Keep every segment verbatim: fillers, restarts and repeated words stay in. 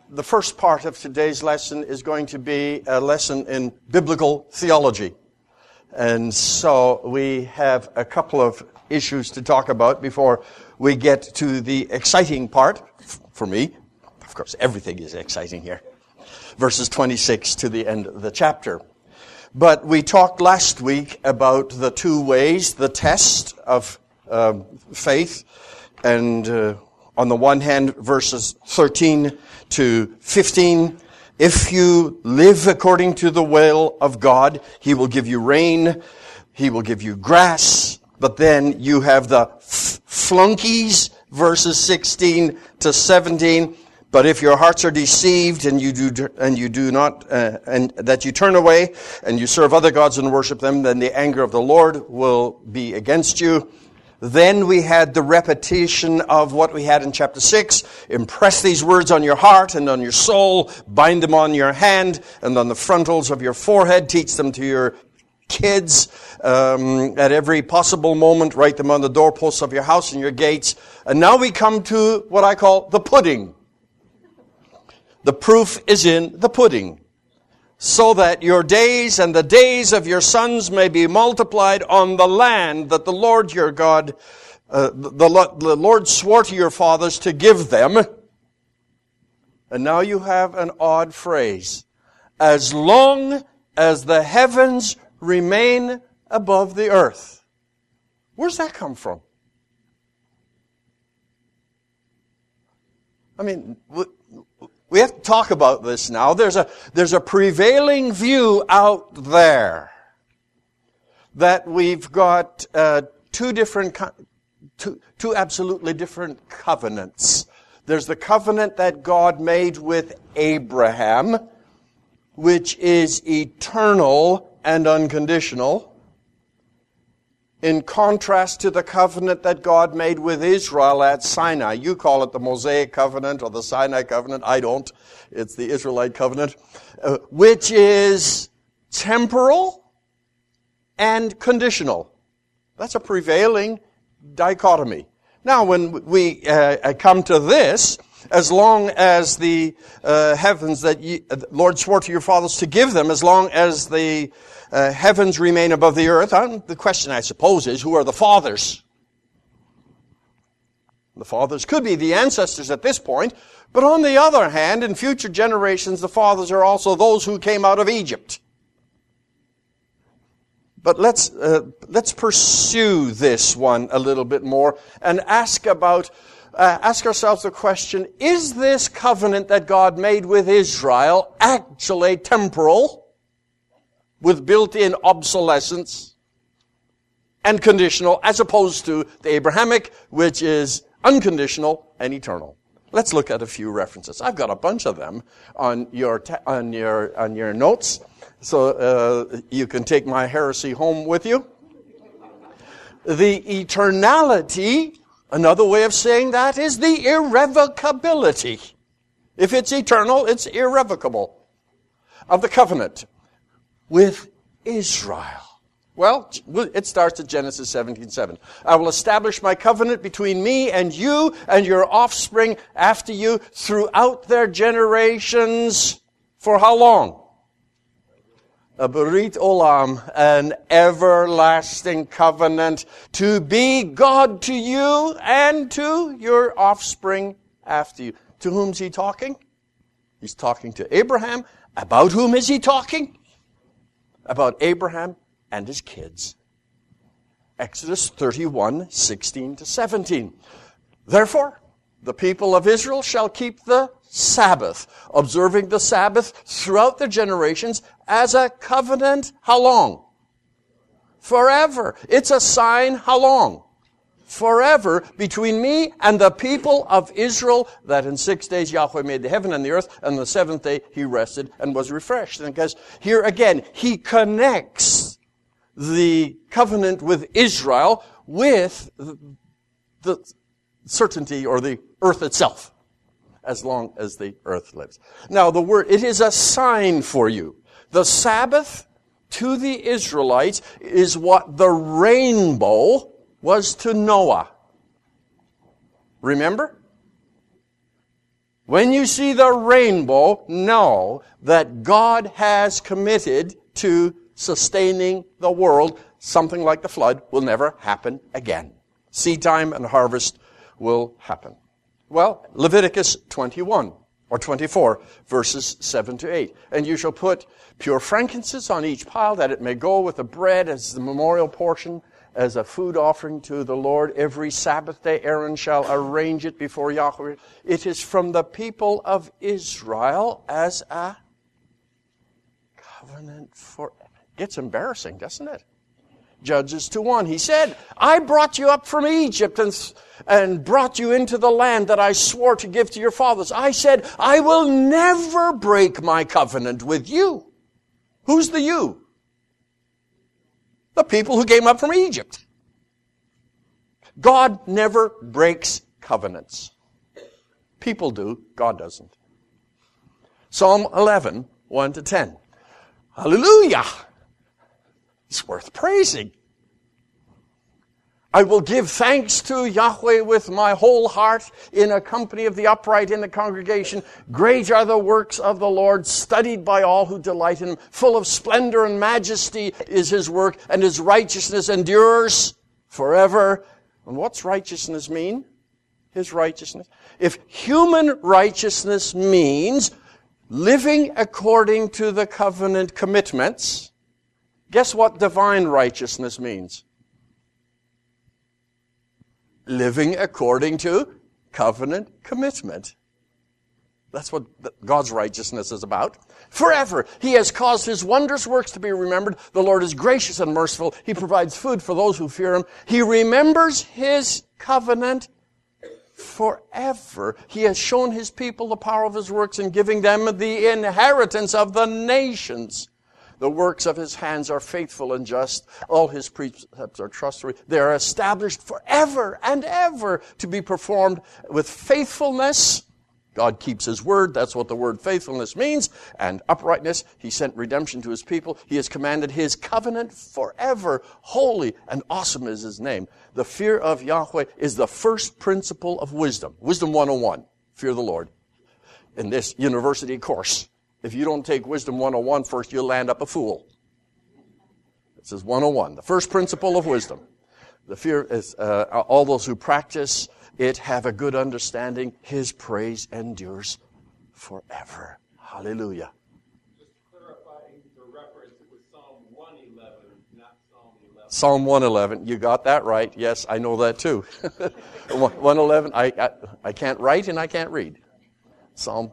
the first part of today's lesson is going to be a lesson in biblical theology. And so we have a couple of issues to talk about before we get to the exciting part, for me. Of course, everything is exciting here. Verses twenty-six to the end of the chapter. But we talked last week about the two ways, the test of uh, faith, and uh, on the one hand, verses thirteen to fifteen, if you live according to the will of God, He will give you rain, He will give you grass. But then you have the f- flunkies, verses sixteen to seventeen. But if your hearts are deceived and you do and you do not uh, and that you turn away and you serve other gods and worship them, then the anger of the Lord will be against you. Then we had the repetition of what we had in chapter six. Impress these words on your heart and on your soul. Bind them on your hand and on the frontals of your forehead. Teach them to your kids um, at every possible moment. Write them on the doorposts of your house and your gates. And now we come to what I call the pudding. The proof is in the pudding. So that your days and the days of your sons may be multiplied on the land that the Lord your God, uh, the, the Lord swore to your fathers to give them. And now you have an odd phrase. As long as the heavens remain above the earth. Where's that come from? I mean, we have to talk about this now. There's a, there's a prevailing view out there that we've got uh, two different, two, two absolutely different covenants. There's the covenant that God made with Abraham, which is eternal and unconditional, in contrast to the covenant that God made with Israel at Sinai. You call it the Mosaic covenant or the Sinai covenant. I don't. It's the Israelite covenant, uh, which is temporal and conditional. That's a prevailing dichotomy. Now, when we uh, come to this, as long as the uh, heavens that you, uh, the Lord swore to your fathers to give them, as long as the uh, heavens remain above the earth, um, the question, I suppose, is, who are the fathers? The fathers could be the ancestors at this point, but on the other hand, in future generations, the fathers are also those who came out of Egypt. But let's uh, let's pursue this one a little bit more and ask about uh, ask ourselves the question: is this covenant that God made with Israel actually temporal, with built-in obsolescence, and conditional, as opposed to the Abrahamic, which is unconditional and eternal? Let's look at a few references. I've got a bunch of them on your ta- on your on your notes. So uh, you can take my heresy home with you. The eternality, another way of saying that, is the irrevocability. If it's eternal, it's irrevocable. Of the covenant with Israel. Well, it starts at Genesis seventeen seven. I will establish my covenant between me and you and your offspring after you throughout their generations. For how long? A Berit Olam, an everlasting covenant, to be God to you and to your offspring after you. To whom's he talking? He's talking to Abraham. About whom is he talking? About Abraham and his kids. Exodus thirty-one, sixteen to seventeen. Therefore, the people of Israel shall keep the Sabbath, observing the Sabbath throughout their generations as a covenant. How long? Forever. It's a sign. How long? Forever, between me and the people of Israel, that in six days Yahweh made the heaven and the earth, and the seventh day he rested and was refreshed. And because here again, he connects the covenant with Israel with the certainty or the earth itself, as long as the earth lives. Now, the word, it is a sign for you. The Sabbath to the Israelites is what the rainbow was to Noah. Remember? When you see the rainbow, know that God has committed to sustaining the world. Something like the flood will never happen again. Seed time and harvest will happen. Well, Leviticus twenty-one or twenty-four, verses seven to eight. And you shall put pure frankincense on each pile, that it may go with the bread as the memorial portion, as a food offering to the Lord. Every Sabbath day Aaron shall arrange it before Yahweh. It is from the people of Israel as a covenant for... It's embarrassing, doesn't it? Judges two one, he said, I brought you up from Egypt and, and brought you into the land that I swore to give to your fathers. I said, I will never break my covenant with you. Who's the you? The people who came up from Egypt. God never breaks covenants. People do, God doesn't. Psalm eleven, one to ten. Hallelujah! It's worth praising. I will give thanks to Yahweh with my whole heart in a company of the upright in the congregation. Great are the works of the Lord, studied by all who delight in him. Full of splendor and majesty is his work, and his righteousness endures forever. And what's righteousness mean? His righteousness. If human righteousness means living according to the covenant commitments, guess what divine righteousness means? Living according to covenant commitment. That's what God's righteousness is about. Forever. He has caused his wondrous works to be remembered. The Lord is gracious and merciful. He provides food for those who fear him. He remembers his covenant forever. He has shown his people the power of his works in giving them the inheritance of the nations. The works of his hands are faithful and just. All his precepts are trustworthy. They are established forever and ever to be performed with faithfulness. God keeps his word. That's what the word faithfulness means. And uprightness. He sent redemption to his people. He has commanded his covenant forever. Holy and awesome is his name. The fear of Yahweh is the first principle of wisdom. Wisdom one oh one. Fear the Lord. In this university course. If you don't take Wisdom one oh one first, you'll land up a fool. This is one oh one, the first principle of wisdom. The fear is, uh, all those who practice it have a good understanding. His praise endures forever. Hallelujah. Just clarifying the reference, it was Psalm one eleven, not Psalm eleven. Psalm one eleven, you got that right. Yes, I know that too. one eleven, I, I, I can't write and I can't read. Psalm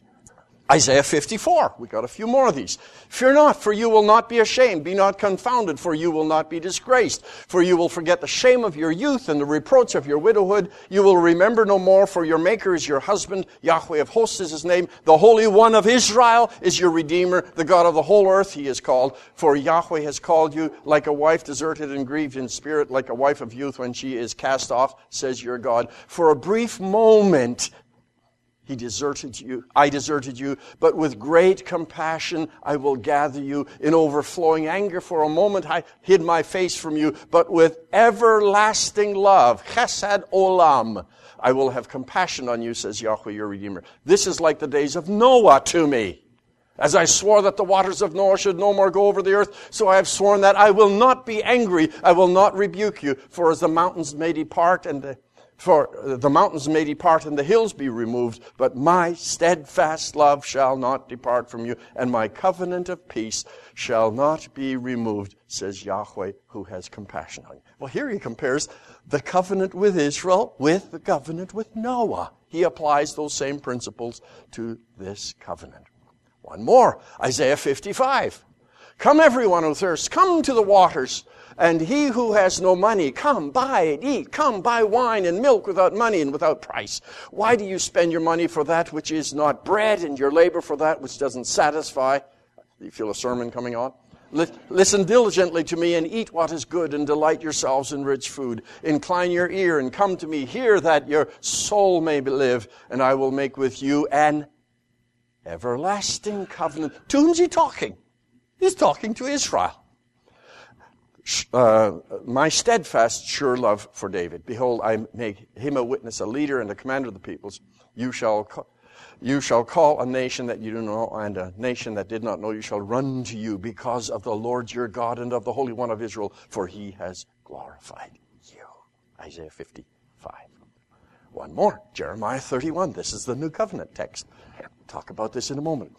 Isaiah fifty-four. We got a few more of these. Fear not, for you will not be ashamed. Be not confounded, for you will not be disgraced. For you will forget the shame of your youth and the reproach of your widowhood. You will remember no more, for your Maker is your husband. Yahweh of hosts is his name. The Holy One of Israel is your Redeemer. The God of the whole earth he is called. For Yahweh has called you like a wife deserted and grieved in spirit, like a wife of youth when she is cast off, says your God. For a brief moment He deserted you, I deserted you, but with great compassion I will gather you. In overflowing anger for a moment I hid my face from you, but with everlasting love, chesed olam, I will have compassion on you, says Yahweh your Redeemer. This is like the days of Noah to me. As I swore that the waters of Noah should no more go over the earth, so I have sworn that I will not be angry, I will not rebuke you. For as the mountains may depart and the For the mountains may depart and the hills be removed, but my steadfast love shall not depart from you, and my covenant of peace shall not be removed, says Yahweh, who has compassion on you. Well, here he compares the covenant with Israel with the covenant with Noah. He applies those same principles to this covenant. One more, Isaiah fifty-five. Come everyone who thirsts, come to the waters. And he who has no money, come, buy and eat. Come, buy wine and milk without money and without price. Why do you spend your money for that which is not bread, and your labor for that which doesn't satisfy? Do you feel a sermon coming on? Listen diligently to me and eat what is good, and delight yourselves in rich food. Incline your ear and come to me. Hear that your soul may live, and I will make with you an everlasting covenant. To whom's he talking? He's talking to Israel. Uh, my steadfast sure love for David. Behold, I make him a witness, a leader, and a commander of the peoples. You shall, You shall call a nation that you do not know, and a nation that did not know you shall run to you because of the Lord your God and of the Holy One of Israel, for he has glorified you. Isaiah fifty-five. One more, Jeremiah thirty-one. This is the New Covenant text. We'll talk about this in a moment.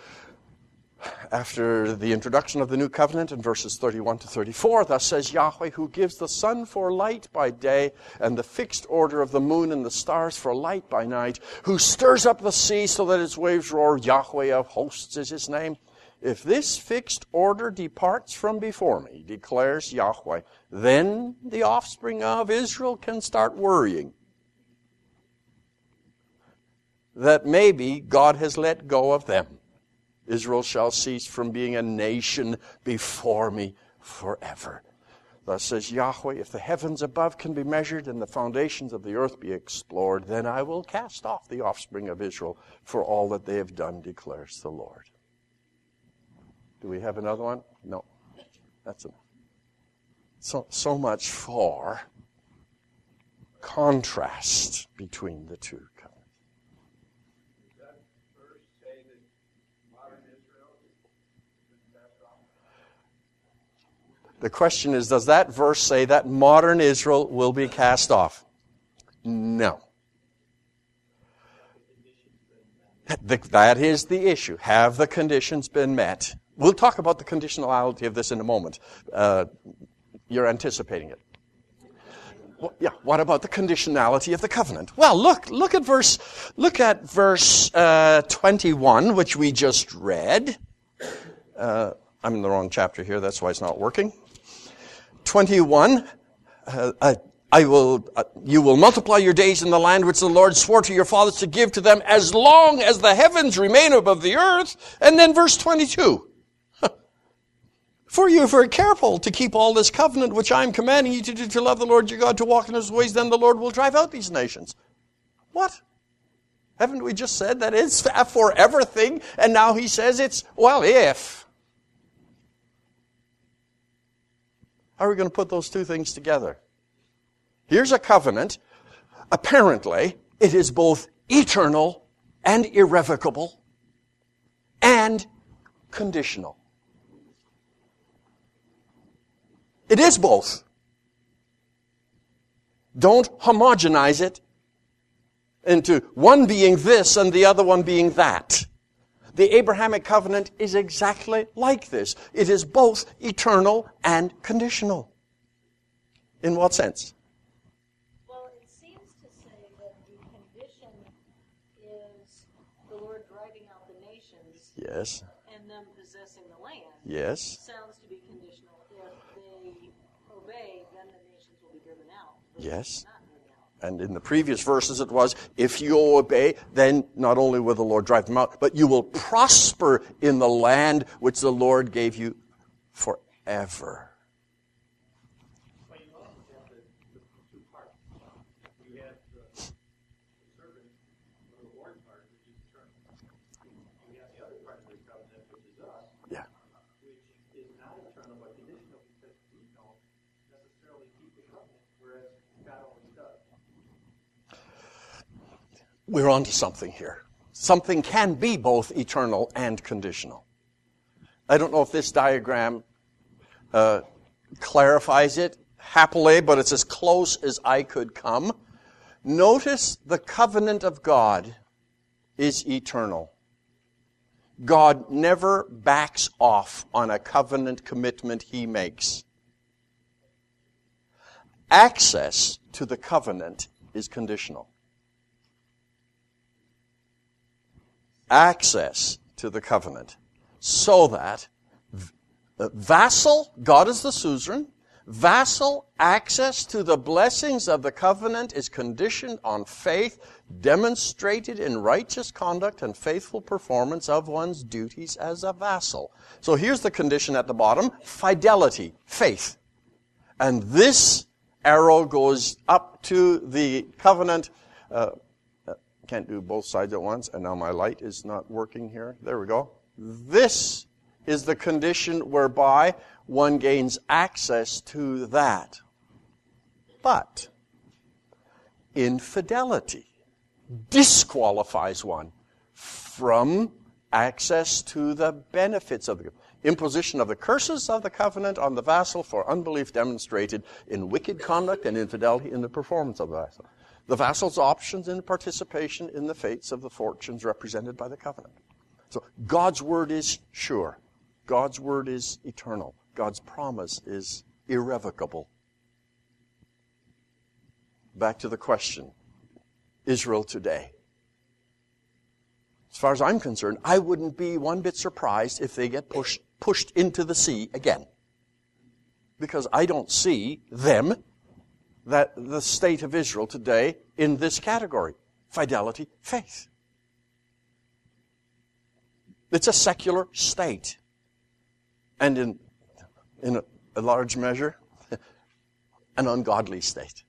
After the introduction of the New Covenant in verses thirty-one to thirty-four, thus says Yahweh, who gives the sun for light by day and the fixed order of the moon and the stars for light by night, who stirs up the sea so that its waves roar. Yahweh of hosts is his name. If this fixed order departs from before me, declares Yahweh, then the offspring of Israel can start worrying that maybe God has let go of them. Israel shall cease from being a nation before me forever. Thus says Yahweh, if the heavens above can be measured and the foundations of the earth be explored, then I will cast off the offspring of Israel for all that they have done, declares the Lord. Do we have another one? No. That's enough. So, so much for contrast between the two. The question is, does that verse say that modern Israel will be cast off? No. That is the issue. Have the conditions been met? We'll talk about the conditionality of this in a moment. Uh, you're anticipating it. Well, yeah. What about the conditionality of the covenant? Well, look, look at verse, look at verse uh, twenty-one, which we just read. Uh, I'm in the wrong chapter here. That's why it's not working. twenty-one, uh, uh, I will, uh, you will multiply your days in the land which the Lord swore to your fathers to give to them as long as the heavens remain above the earth. And then verse twenty-two. For you are very careful to keep all this covenant which I am commanding you to do, to love the Lord your God, to walk in his ways, then the Lord will drive out these nations. What? Haven't we just said that it's a forever thing? And now he says it's, well, if. How are we going to put those two things together? Here's a covenant. Apparently, it is both eternal and irrevocable and conditional. It is both. Don't homogenize it into one being this and the other one being that. The Abrahamic covenant is exactly like this. It is both eternal and conditional. In what sense? Well, it seems to say that the condition is the Lord driving out the nations. Yes. And them possessing the land. Yes. Sounds to be conditional. If they obey, then the nations will be driven out. But Yes. not driven out. And in the previous verses it was, if you obey, then not only will the Lord drive them out, but you will prosper in the land which the Lord gave you forever. But you also have the, the two parts. You have the, the servant, or the Lord's part, which is eternal. You have the other part of the covenant, which is us, Yeah. which is not eternal but conditional because we don't necessarily keep the covenant, whereas God always does. We're onto something here. Something can be both eternal and conditional. I don't know if this diagram uh, clarifies it happily, but it's as close as I could come. Notice the covenant of God is eternal. God never backs off on a covenant commitment he makes. Access to the covenant is conditional. Access to the covenant. So that uh, vassal, God is the suzerain, vassal access to the blessings of the covenant is conditioned on faith demonstrated in righteous conduct and faithful performance of one's duties as a vassal. So here's the condition at the bottom, fidelity, faith. And this arrow goes up to the covenant. Uh, Can't do both sides at once, and now my light is not working here. There we go. This is the condition whereby one gains access to that. But infidelity disqualifies one from access to the benefits of the covenant. Imposition of the curses of the covenant on the vassal for unbelief demonstrated in wicked conduct and infidelity in the performance of the vassal. The vassal's options in participation in the fates of the fortunes represented by the covenant. So God's word is sure. God's word is eternal. God's promise is irrevocable. Back to the question, Israel today. As far as I'm concerned, I wouldn't be one bit surprised if they get pushed pushed into the sea again. Because I don't see them, that the state of Israel today, in this category. Fidelity, faith. It's a secular state. And in, in a, a large measure, an ungodly state.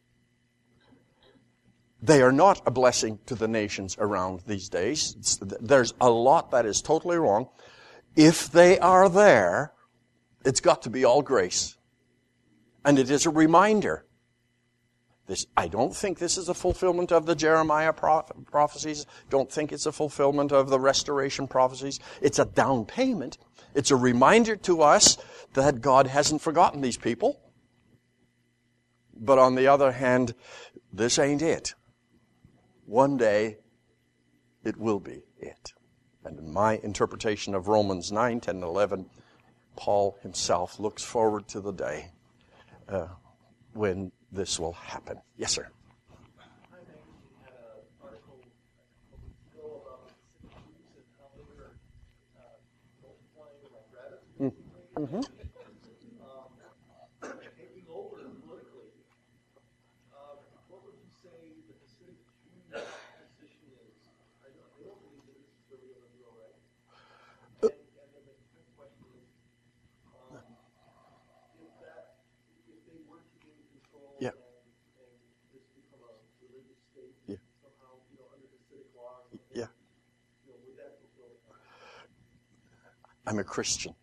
They are not a blessing to the nations around these days. It's, there's a lot that is totally wrong. If they are there, it's got to be all grace. And it is a reminder. This, I don't think this is a fulfillment of the Jeremiah proph- prophecies. Don't think it's a fulfillment of the restoration prophecies. It's a down payment. It's a reminder to us that God hasn't forgotten these people. But on the other hand, this ain't it. One day, it will be it. And in my interpretation of Romans nine, ten, and eleven, Paul himself looks forward to the day uh, when this will happen. Yes, sir. I think we had an article go about the Jews and how they were uh, multiplying like rabbits. Mm-hmm. Um, taking over politically. Uh, what would you say the Hasidic Jew position is? I don't, they don't believe that this is really going to go right. And, and then the next question is, um, if that, if they were to gain control Yeah. and, and this become a religious state Yeah. somehow, you know, under Hasidic laws, Yeah. you know, would that fulfill it? I'm a Christian.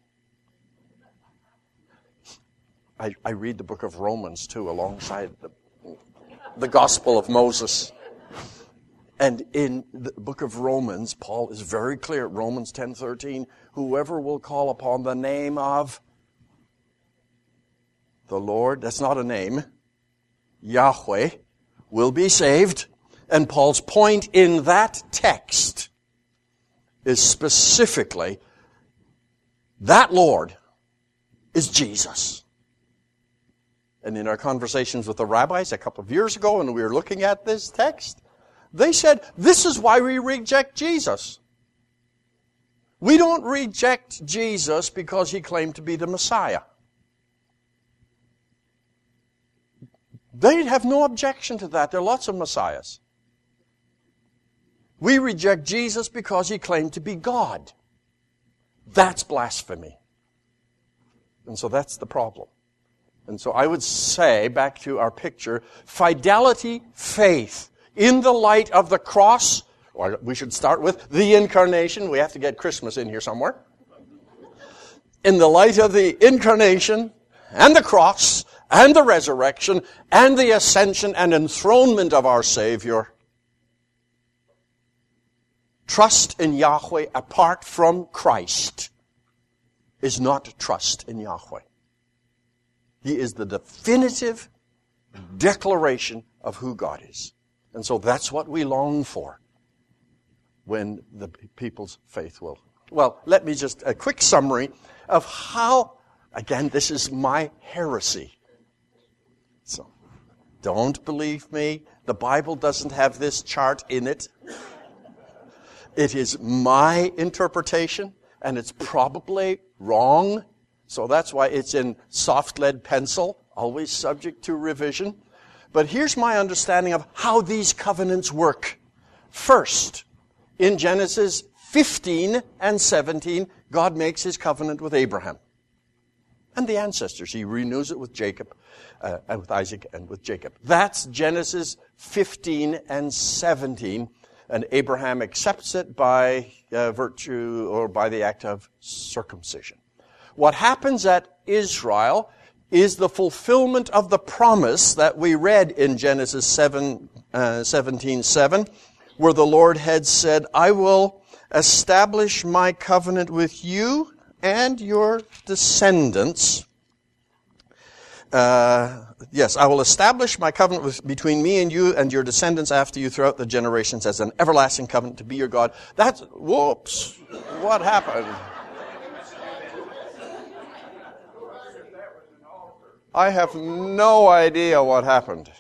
I, I read the book of Romans, too, alongside the, the Gospel of Moses. And in the book of Romans, Paul is very clear, Romans ten thirteen, whoever will call upon the name of the Lord, that's not a name, Yahweh, will be saved. And Paul's point in that text is specifically that Lord is Jesus. And in our conversations with the rabbis a couple of years ago, when we were looking at this text, they said, this is why we reject Jesus. We don't reject Jesus because he claimed to be the Messiah. They have no objection to that. There are lots of Messiahs. We reject Jesus because he claimed to be God. That's blasphemy. And so that's the problem. And so I would say, back to our picture, fidelity, faith, in the light of the cross, or we should start with the incarnation. We have to get Christmas in here somewhere. In the light of the incarnation and the cross and the resurrection and the ascension and enthronement of our Savior, trust in Yahweh apart from Christ is not trust in Yahweh. He is the definitive declaration of who God is. And so that's what we long for when the people's faith will. Well, let me just, a quick summary of how, again, this is my heresy. So, don't believe me. The Bible doesn't have this chart in it. It is my interpretation, and it's probably wrong. So that's why it's in soft lead pencil, always subject to revision. But here's my understanding of how these covenants work. First, in Genesis fifteen and seventeen, God makes his covenant with Abraham and the ancestors. He renews it with Jacob, uh, and with Isaac and with Jacob. That's Genesis fifteen and seventeen. And Abraham accepts it by uh, virtue or by the act of circumcision. What happens at Israel is the fulfillment of the promise that we read in Genesis seven, uh, seventeen seven, where the Lord had said, I will establish my covenant with you and your descendants. Uh, yes, I will establish my covenant with, between me and you and your descendants after you throughout the generations as an everlasting covenant to be your God. That's, whoops, what happened? I have no idea what happened.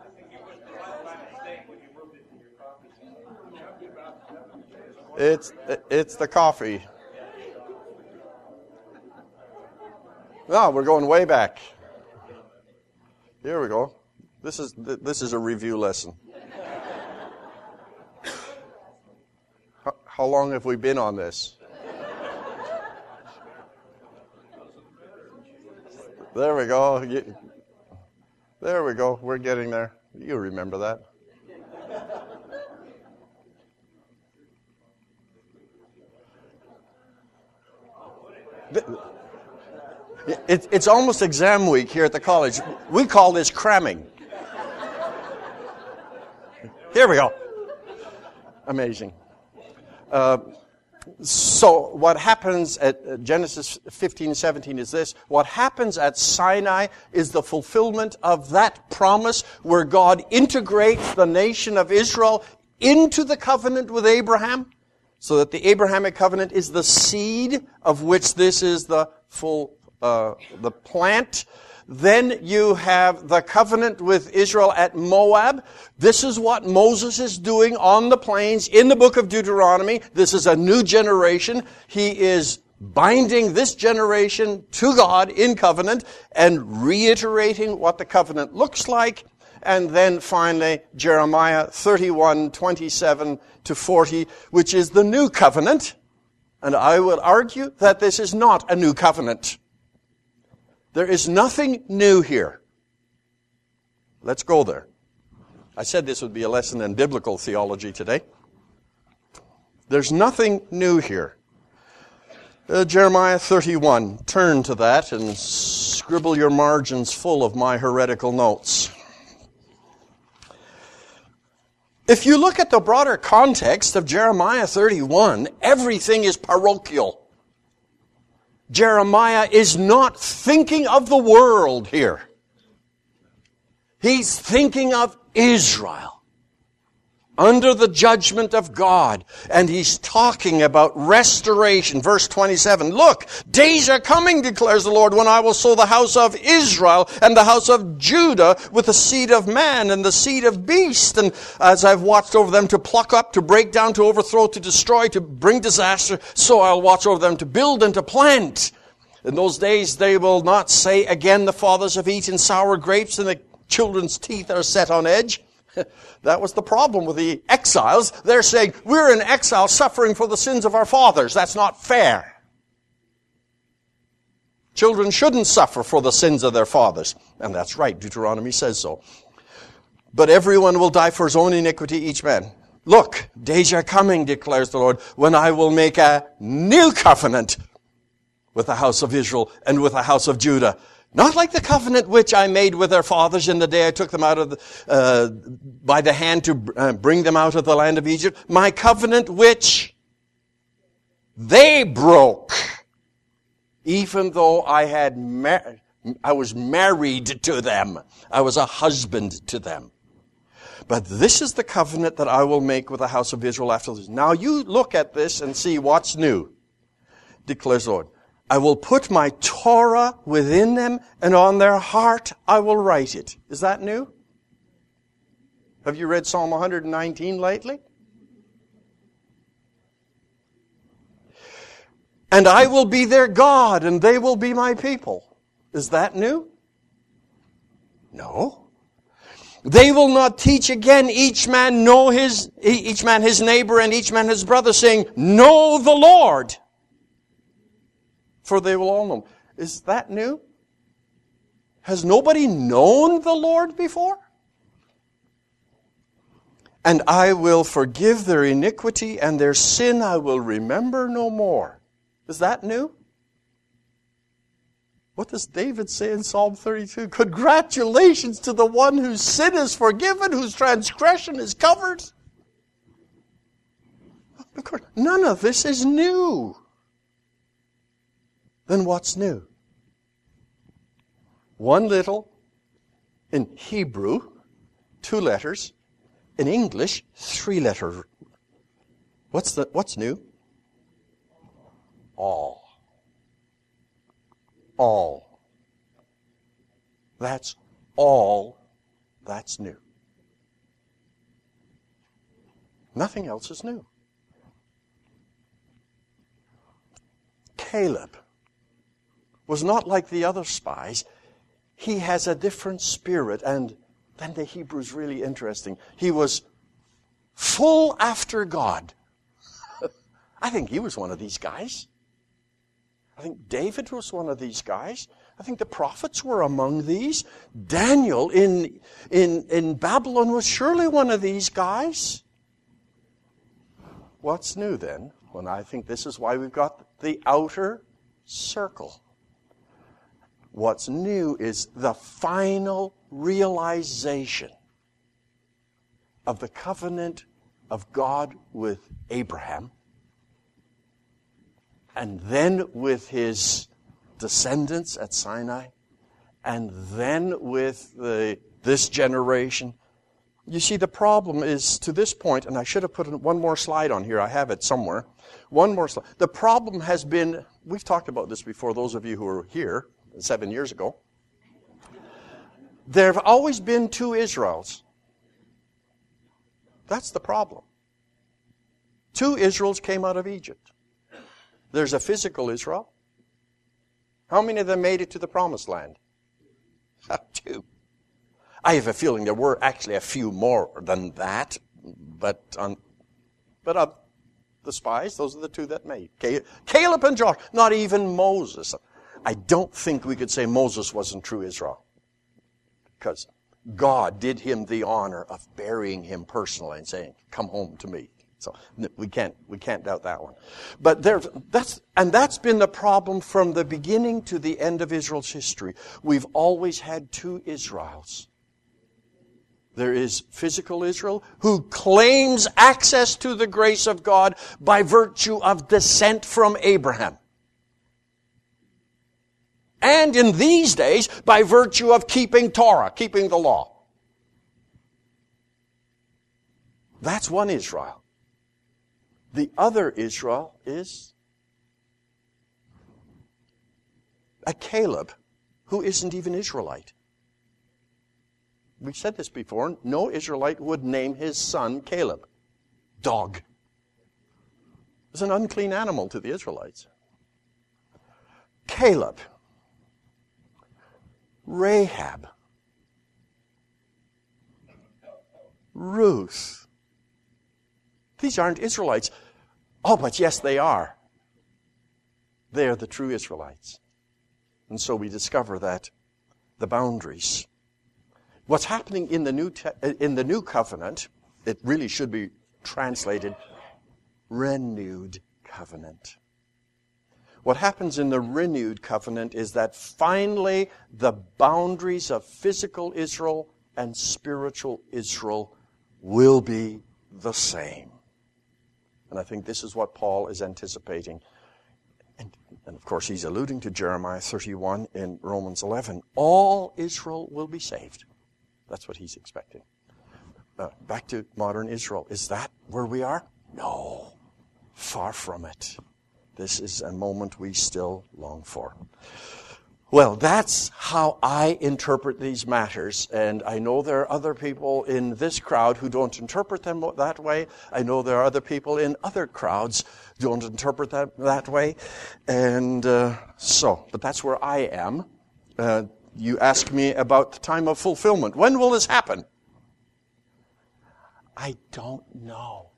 It's, it's the coffee. No, we're going way back. Here we go. This is this is a review lesson. How, how long have we been on this? There we go. There we go. We're getting there. You remember that. It, it's almost exam week here at the college. We call this cramming. Here we go. Amazing. Uh, so what happens at Genesis fifteen seventeen is this. What happens at Sinai is the fulfillment of that promise where God integrates the nation of Israel into the covenant with Abraham, so that the Abrahamic covenant is the seed of which this is the full Uh, the plant. Then you have the covenant with Israel at Moab. This is what Moses is doing on the plains in the book of Deuteronomy. This is a new generation. He is binding this generation to God in covenant and reiterating what the covenant looks like. And then finally, Jeremiah thirty-one, twenty-seven to forty, which is the new covenant. And I would argue that this is not a new covenant. There is nothing new here. Let's go there. I said this would be a lesson in biblical theology today. There's nothing new here. Uh, Jeremiah thirty-one. Turn to that and scribble your margins full of my heretical notes. If you look at the broader context of Jeremiah thirty-one, everything is parochial. Jeremiah is not thinking of the world here. He's thinking of Israel under the judgment of God. And he's talking about restoration. Verse twenty-seven, look, days are coming, declares the Lord, when I will sow the house of Israel and the house of Judah with the seed of man and the seed of beast. And as I've watched over them to pluck up, to break down, to overthrow, to destroy, to bring disaster, so I'll watch over them to build and to plant. In those days they will not say again, the fathers have eaten sour grapes and the children's teeth are set on edge. That was the problem with the exiles. They're saying, we're in exile suffering for the sins of our fathers. That's not fair. Children shouldn't suffer for the sins of their fathers. And that's right, Deuteronomy says so. But everyone will die for his own iniquity, each man. Look, days are coming, declares the Lord, when I will make a new covenant with the house of Israel and with the house of Judah. Not like the covenant which I made with their fathers in the day I took them out of the, uh, by the hand to uh, bring them out of the land of Egypt. My covenant which they broke, even though I had mar- I was married to them. I was a husband to them. But this is the covenant that I will make with the house of Israel after this. Now you look at this and see what's new, declares the Lord. I will put my Torah within them, and on their heart I will write it. Is that new? Have you read Psalm one nineteen lately? And I will be their God, and they will be my people. Is that new? No. They will not teach again each man know his each man his neighbor and each man his brother, saying, know the Lord. For they will all know. Is that new? Has nobody known the Lord before? And I will forgive their iniquity and their sin I will remember no more. Is that new? What does David say in Psalm thirty-two? Congratulations to the one whose sin is forgiven, whose transgression is covered. Of course, none of this is new. Then what's new? One little, in Hebrew, two letters. In English, three letters. What's the, what's new? All. All. That's all that's new. Nothing else is new. Caleb was not like the other spies. He has a different spirit, and then the Hebrew's really interesting. He was full after God. I think he was one of these guys. I think David was one of these guys. I think the prophets were among these. Daniel in, in, in Babylon was surely one of these guys. What's new then? Well, I think this is why we've got the outer circle. What's new is the final realization of the covenant of God with Abraham, and then with his descendants at Sinai, and then with the, this generation. You see, the problem is to this point, and I should have put one more slide on here. I have it somewhere. One more slide. The problem has been, we've talked about this before, those of you who were here seven years ago. There have always been two Israels. That's the problem. Two Israels came out of Egypt. There's a physical Israel. How many of them made it to the promised land? Two. I have a feeling there were actually a few more than that, but on, but of the spies, those are the two that made. Caleb and Joshua, not even Moses. I don't think we could say Moses wasn't true Israel, because God did him the honor of burying him personally and saying, "Come home to me." So we can't we can't doubt that one. But there, that's and that's been the problem from the beginning to the end of Israel's history. We've always had two Israels. There is physical Israel, who claims access to the grace of God by virtue of descent from Abraham. And in these days, by virtue of keeping Torah, keeping the law. That's one Israel. The other Israel is a Caleb who isn't even Israelite. We've said this before. No Israelite would name his son Caleb. Dog. It's an unclean animal to the Israelites. Caleb. Rahab. Ruth. These aren't Israelites. Oh, but yes, they are. They are the true Israelites. And so we discover that the boundaries. What's happening in the new te- in the new covenant, it really should be translated renewed covenant. What happens in the renewed covenant is that finally the boundaries of physical Israel and spiritual Israel will be the same. And I think this is what Paul is anticipating. And, and of course, he's alluding to Jeremiah thirty-one in Romans eleven. All Israel will be saved. That's what he's expecting. Uh, back to modern Israel. Is that where we are? No. Far from it. This is a moment we still long for. Well, that's how I interpret these matters, and I know there are other people in this crowd who don't interpret them that way. I know there are other people in other crowds who don't interpret that that way, and uh, so, but that's where I am. Uh, you ask me about the time of fulfillment. When will this happen? I don't know.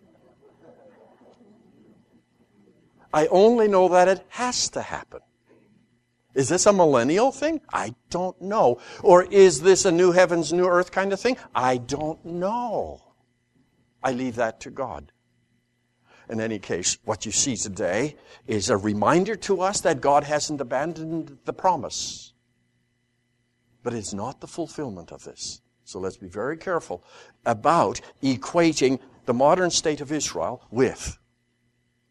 I only know that it has to happen. Is this a millennial thing? I don't know. Or is this a new heavens, new earth kind of thing? I don't know. I leave that to God. In any case, what you see today is a reminder to us that God hasn't abandoned the promise. But it's not the fulfillment of this. So let's be very careful about equating the modern state of Israel with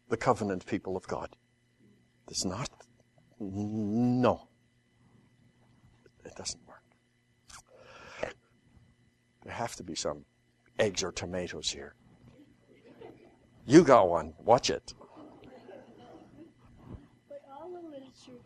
the covenant people of God. It's not. No. It doesn't work. There have to be some eggs or tomatoes here. You got one. Watch it. But all the literature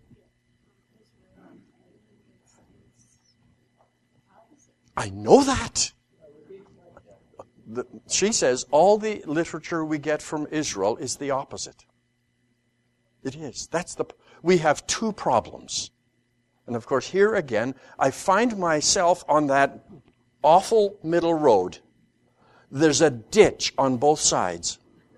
is opposite. I know that. The, she says all the literature we get from Israel is the opposite. It is. That's the. We have two problems. And of course, here again, I find myself on that awful middle road. There's a ditch on both sides.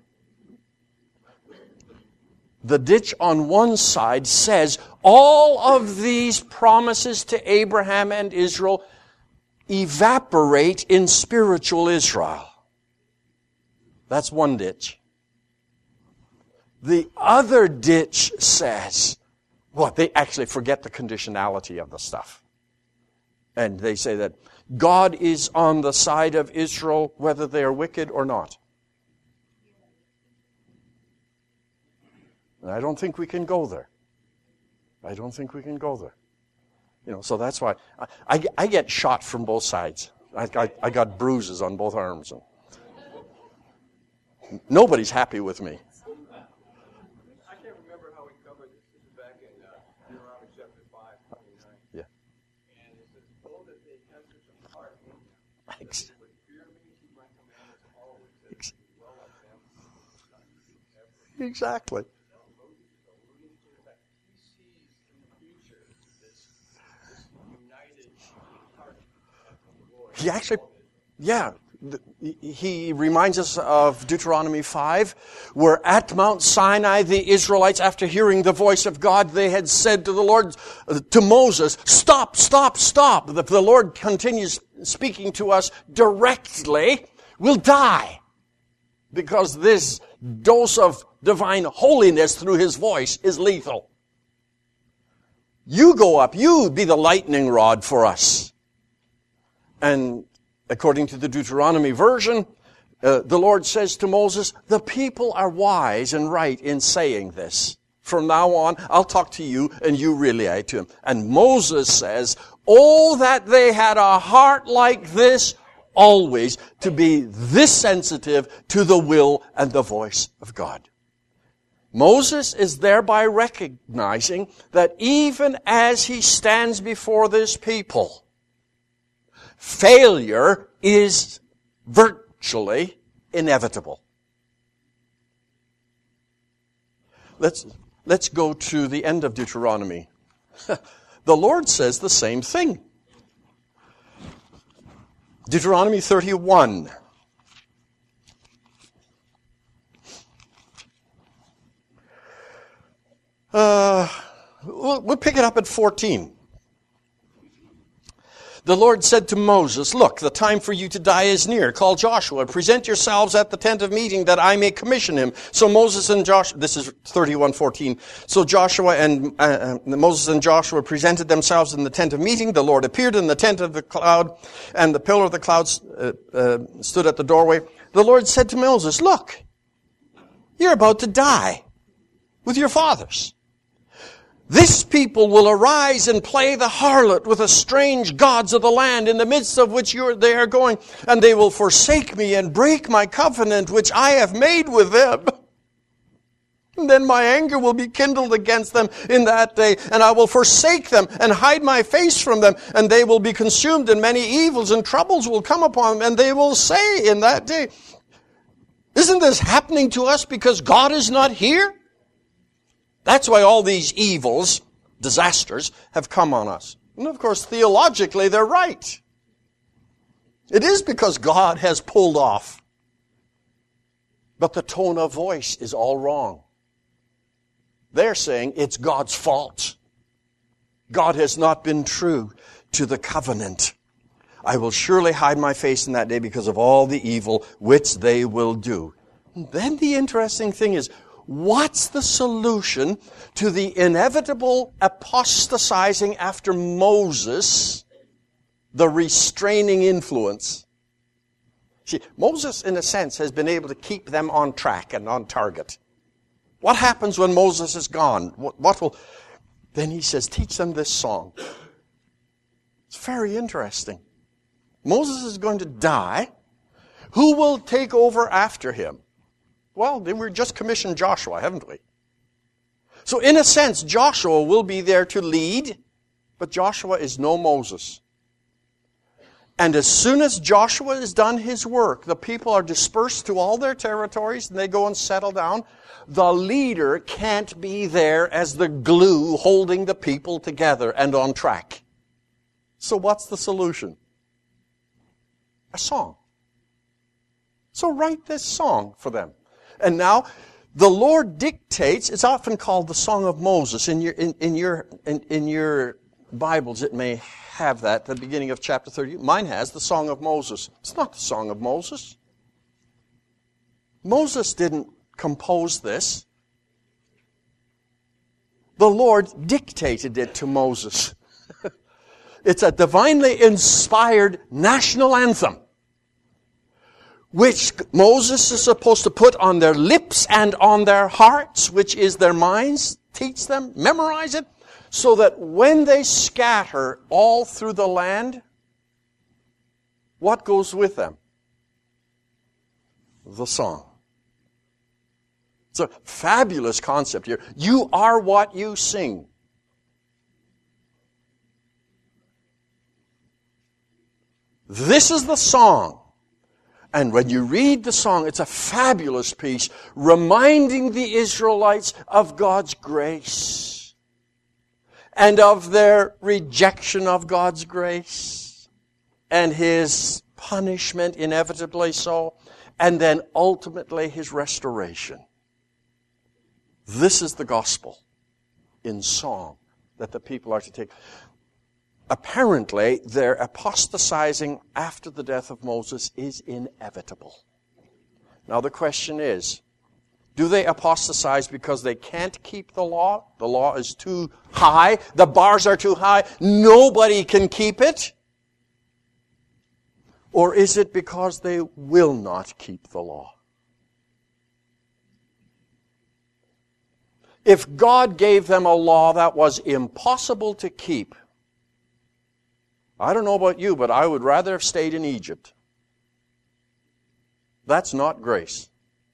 The ditch on one side says all of these promises to Abraham and Israel evaporate in spiritual Israel. That's one ditch. The other ditch says, well, they actually forget the conditionality of the stuff. And they say that God is on the side of Israel whether they are wicked or not. And I don't think we can go there. I don't think we can go there. You know, so that's why I, I, I get shot from both sides. I, I, I got bruises on both arms. And nobody's happy with me. I can't remember how we covered this. This is back in uh, Deuteronomy chapter five, twenty-nine. Yeah. And it says, "Oh, that they enter some heart in them, that Ex- they would fear me, keep my commandments always, that it Ex- would be well with them, not ever." Exactly. Moses is alluding to the fact he sees in the future this, this united heart of the Lord. He actually, yeah, th- he reminds us of Deuteronomy five, where at Mount Sinai, the Israelites, after hearing the voice of God, they had said to the Lord, uh, to Moses, stop, stop, stop. The, the Lord continues speaking to us directly. We'll die. Because this dose of divine holiness through his voice is lethal. You go up, you be the lightning rod for us. And according to the Deuteronomy version, uh, the Lord says to Moses, the people are wise and right in saying this. From now on, I'll talk to you and you relay to him. And Moses says, oh, that they had a heart like this always, to be this sensitive to the will and the voice of God. Moses is thereby recognizing that even as he stands before this people, failure is virtually inevitable. Let's, let's go to the end of Deuteronomy. The Lord says the same thing. Deuteronomy thirty-one. Uh, we'll, we'll pick it up at fourteen. The Lord said to Moses, look, the time for you to die is near. Call Joshua. Present yourselves at the tent of meeting that I may commission him. So Moses and Joshua, this is thirty-one fourteen. So Joshua and uh, Moses and Joshua presented themselves in the tent of meeting. The Lord appeared in the tent of the cloud, and the pillar of the cloud uh, uh, stood at the doorway. The Lord said to Moses, look, you're about to die with your fathers. This people will arise and play the harlot with the strange gods of the land in the midst of which you are, they are going, and they will forsake me and break my covenant which I have made with them. And then my anger will be kindled against them in that day, and I will forsake them and hide my face from them, and they will be consumed, and many evils and troubles will come upon them, and they will say in that day, isn't this happening to us because God is not here? That's why all these evils, disasters, have come on us. And of course, theologically, they're right. It is because God has pulled off. But the tone of voice is all wrong. They're saying it's God's fault. God has not been true to the covenant. I will surely hide my face in that day because of all the evil which they will do. And then the interesting thing is, what's the solution to the inevitable apostatizing after Moses, the restraining influence? See, Moses, in a sense, has been able to keep them on track and on target. What happens when Moses is gone? What, what will... Then he says, teach them this song. It's very interesting. Moses is going to die. Who will take over after him? Well, we've just commissioned Joshua, haven't we? So in a sense, Joshua will be there to lead, but Joshua is no Moses. And as soon as Joshua has done his work, the people are dispersed to all their territories and they go and settle down. The leader can't be there as the glue holding the people together and on track. So what's the solution? A song. So write this song for them. And now, the Lord dictates, it's often called the Song of Moses. In your, in, in your, in, in your Bibles, it may have that, the beginning of chapter thirty. Mine has the Song of Moses. It's not the Song of Moses. Moses didn't compose this. The Lord dictated it to Moses. It's a divinely inspired national anthem, which Moses is supposed to put on their lips and on their hearts, which is their minds. Teach them, memorize it, so that when they scatter all through the land, what goes with them? The song. It's a fabulous concept here. You are what you sing. This is the song. And when you read the song, it's a fabulous piece reminding the Israelites of God's grace and of their rejection of God's grace and His punishment, inevitably so, and then ultimately His restoration. This is the gospel in song that the people are to take. Apparently, their apostatizing after the death of Moses is inevitable. Now the question is, do they apostatize because they can't keep the law? The law is too high. The bars are too high. Nobody can keep it. Or is it because they will not keep the law? If God gave them a law that was impossible to keep, I don't know about you, but I would rather have stayed in Egypt. That's not grace.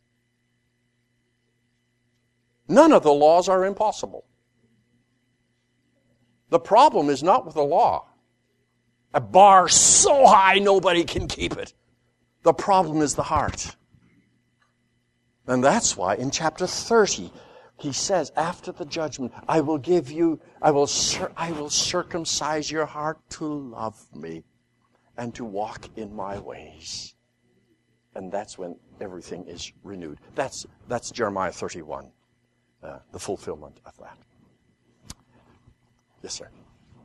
None of the laws are impossible. The problem is not with the law. A bar so high nobody can keep it. The problem is the heart. And that's why in chapter thirty, he says, after the judgment, I will give you, I will, cir- I will circumcise your heart to love me and to walk in my ways. And that's when everything is renewed. That's, that's Jeremiah thirty-one, uh, the fulfillment of that. Yes, sir.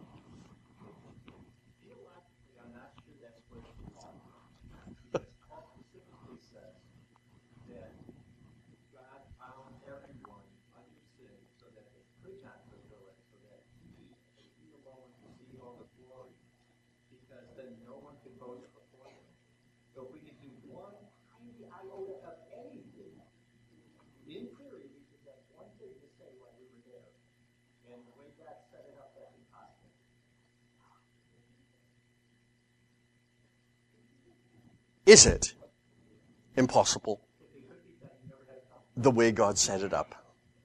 I'm not sure that's what it's called. Paul specifically says that God found everyone under sin so that they could not fulfill it, so that he, and he alone could see all the glory, because then no one could boast before him. So if we could do one tiny iota of anything, in theory, we could have one thing to say while we were there. And the way God set it up, that's impossible. Is it impossible the way God set it up?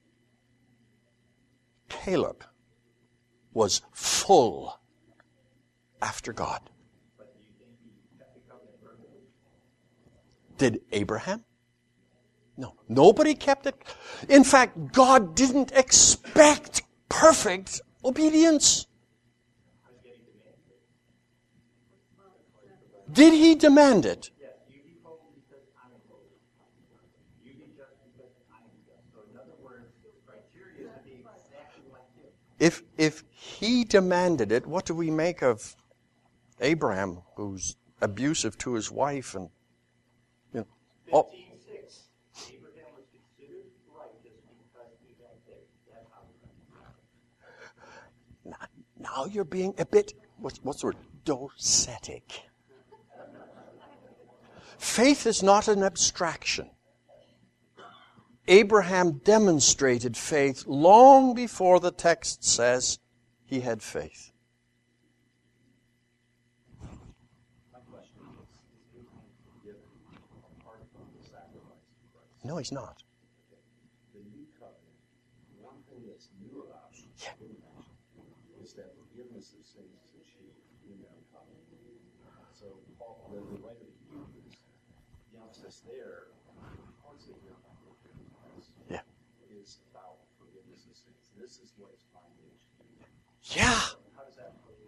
Caleb was full after God. Did Abraham? No. Nobody kept it. In fact, God didn't expect perfect obedience. Did He demand it? Yes, you be holy because I am holy. You be just because I am just. So in other words, the criteria is to be exactly like Him. If if He demanded it, what do we make of Abraham, who's abusive to his wife and you know? Oh, fifteen six. Abraham was considered righteous because he had faith. That's how we now, now you're being a bit what's what's the word? Docetic. Faith is not an abstraction. Abraham demonstrated faith long before the text says he had faith. My question is, is Abraham forgiven apart from the sacrifice of Christ? No, he's not. The new covenant, one thing that's new about it, Yeah. is that forgiveness of sins is achieved in that covenant. So Paul, the, the writer of Hebrews, the emphasis there, once a year, Yeah. is about forgiveness of sins. This is what is binding to you. Yeah. How does that play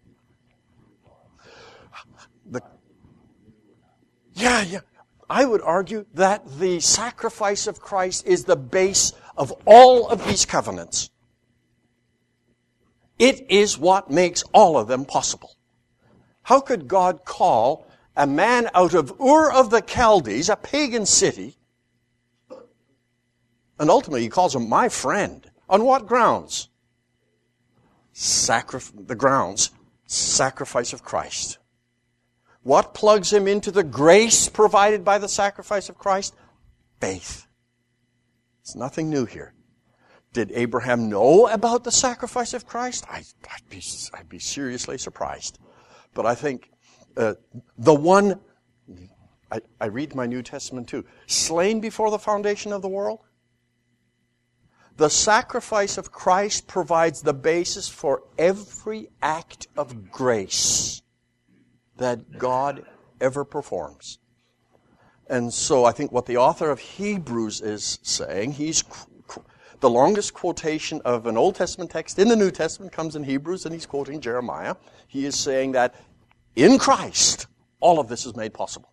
into The, yeah, yeah. I would argue that the sacrifice of Christ is the base of all of these covenants. It is what makes all of them possible. How could God call a man out of Ur of the Chaldees, a pagan city, and ultimately he calls him my friend? On what grounds? Sacrif- the grounds, sacrifice of Christ. What plugs him into the grace provided by the sacrifice of Christ? Faith. It's nothing new here. Did Abraham know about the sacrifice of Christ? I, I'd, be, I'd be seriously surprised. But I think uh, the one, I, I read my New Testament too, slain before the foundation of the world. The sacrifice of Christ provides the basis for every act of grace that God ever performs. And so I think what the author of Hebrews is saying, he's the longest quotation of an Old Testament text in the New Testament comes in Hebrews, and he's quoting Jeremiah. He is saying that in Christ, all of this is made possible.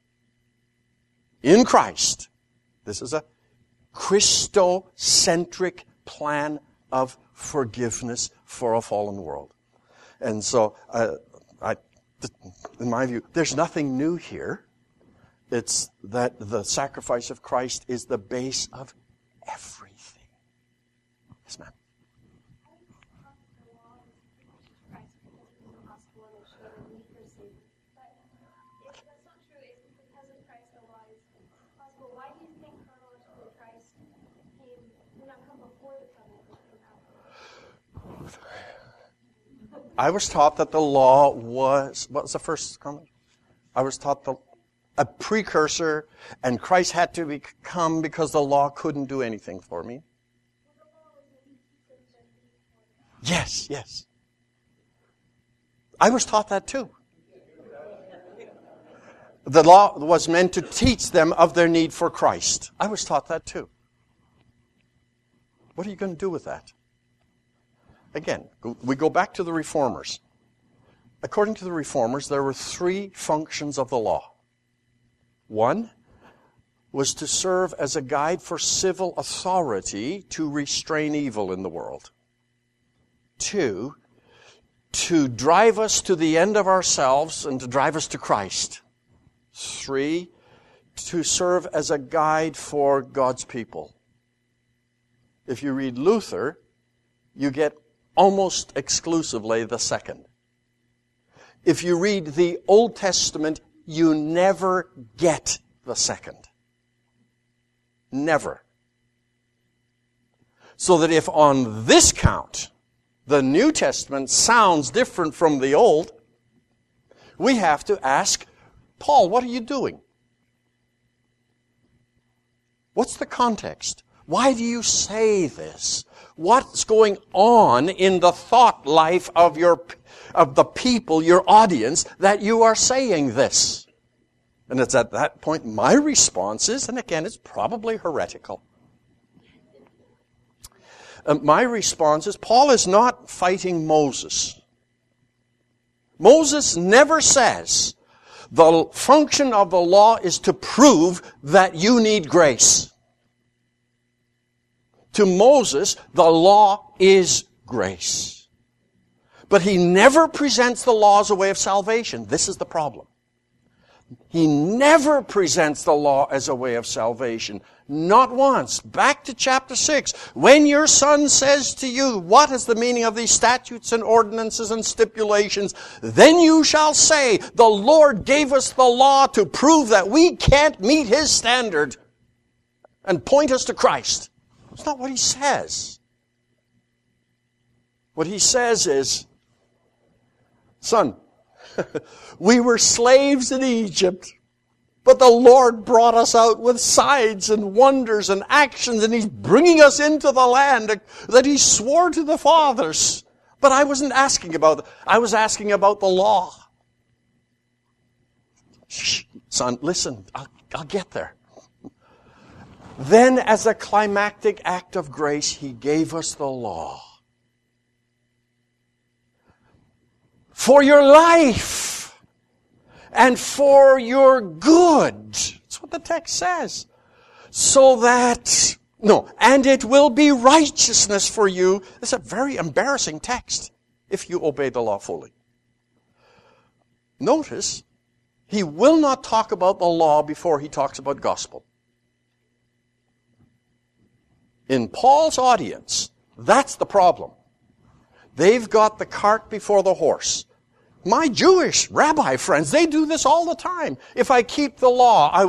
In Christ. This is a Christocentric plan of forgiveness for a fallen world. And so, uh, I, in my view, there's nothing new here. It's that the sacrifice of Christ is the base of everything. Yes, ma'am. I was taught that the law was, what was the first comment? I was taught the, a precursor, and Christ had to become because the law couldn't do anything for me. Yes, yes. I was taught that too. The law was meant to teach them of their need for Christ. I was taught that too. What are you going to do with that? Again, we go back to the Reformers. According to the Reformers, there were three functions of the law. One was to serve as a guide for civil authority to restrain evil in the world. Two, to drive us to the end of ourselves and to drive us to Christ. Three, to serve as a guide for God's people. If you read Luther, you get almost exclusively the second. If you read the Old Testament, you never get the second. Never. So that if on this count, the New Testament sounds different from the Old, we have to ask, Paul, what are you doing? What's the context? Why do you say this? What's going on in the thought life of your, of the people, your audience, that you are saying this? And it's at that point my response is, and again, it's probably heretical. Uh, my response is, Paul is not fighting Moses. Moses never says the function of the law is to prove that you need grace. To Moses, the law is grace. But he never presents the law as a way of salvation. This is the problem. He never presents the law as a way of salvation. Not once. Back to chapter six. When your son says to you, what is the meaning of these statutes and ordinances and stipulations? Then you shall say, the Lord gave us the law to prove that we can't meet His standard. and point us to Christ. It's not what he says. What he says is, son, we were slaves in Egypt, but the Lord brought us out with signs and wonders and actions, and he's bringing us into the land that he swore to the fathers. But I wasn't asking about it. I was asking about the law. Shh, son, listen, I'll, I'll get there. Then, as a climactic act of grace, he gave us the law. For your life and for your good. That's what the text says. So that, no, and it will be righteousness for you. It's a very embarrassing text if you obey the law fully. Notice, he will not talk about the law before he talks about gospel. In Paul's audience, that's the problem. They've got the cart before the horse. My Jewish rabbi friends, they do this all the time. If I keep the law, I